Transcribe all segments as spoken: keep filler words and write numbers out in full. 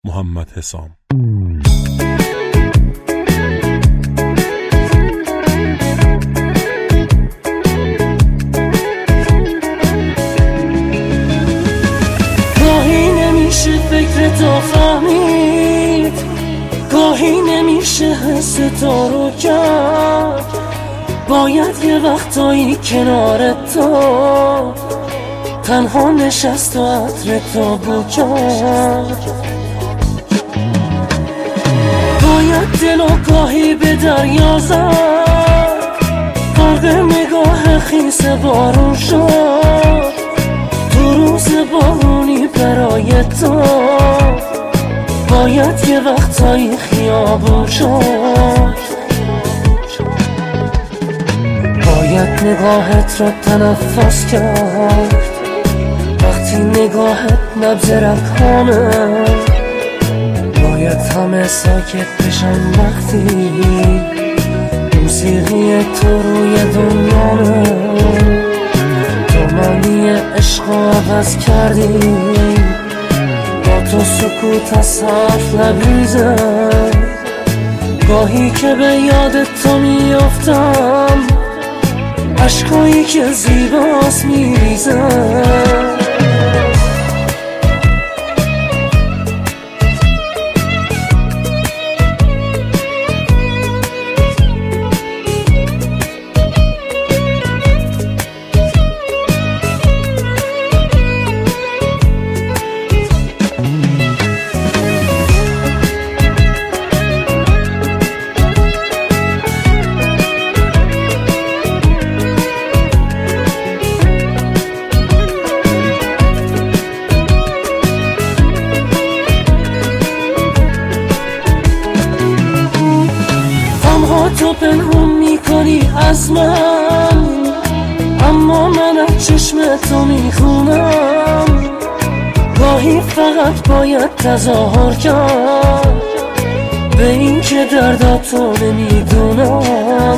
محمد حسام. گاهی نمیشه فکر تو فهمید، گاهی نمیشه حس تو رو کرد، باید یه وقتایی کنار تو تنها نشست و عطر تو بو کرد، باید دل و گاهی به دریا زد، غرق نگاه خیس بارون شد، تو روز بارونی برای تو باید یه وقتایی خیابون شد، باید نگاهت رو تنفس کرد وقتی نگاهت نبض رکامه، باید همه ساکت بشن وقتی موسیقی تو روی دنیامه، تو معنی عشق رو عوض کردی، با تو سکوت از حرف لبریزه، گاهی که به یاد تو میافتم عشقایی که زیباست میریزه. تو پنهون میکنی از من، اما من از چشم تو میخونم، گاهی فقط باید تظاهر کرد به این که درداتو نمیدونم،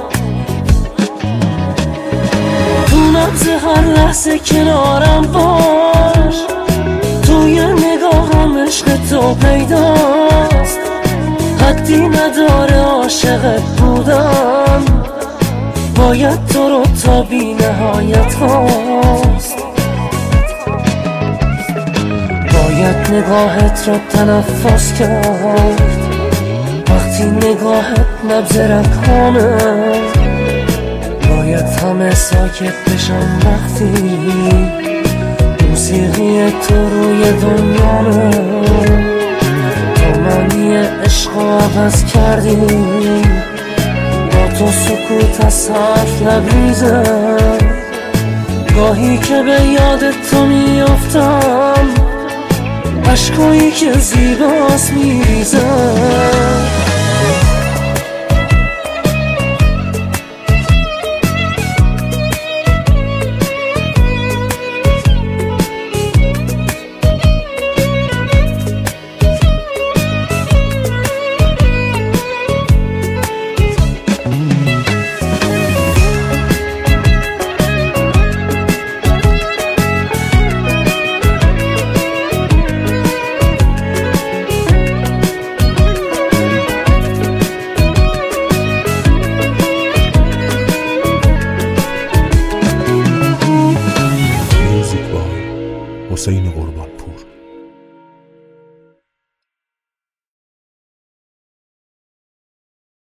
تو نبض هر لحظه کنارم باش، توی نگاهم عشق تو پیداست، حدی نداره عاشقت بودم، باید تو رو تا بی نهایت خواست، باید نگاهت رو تنفس کرد وقتی نگاهت نبض رکامه، باید همه ساکت بشن وقتی موسیقی تو روی دنیامه، معنی عشق رو عوض کردی، با تو سکوت از حرف لبریزه، گاهی که به یاد تو میافتم عشقایی که زیباست میریزه.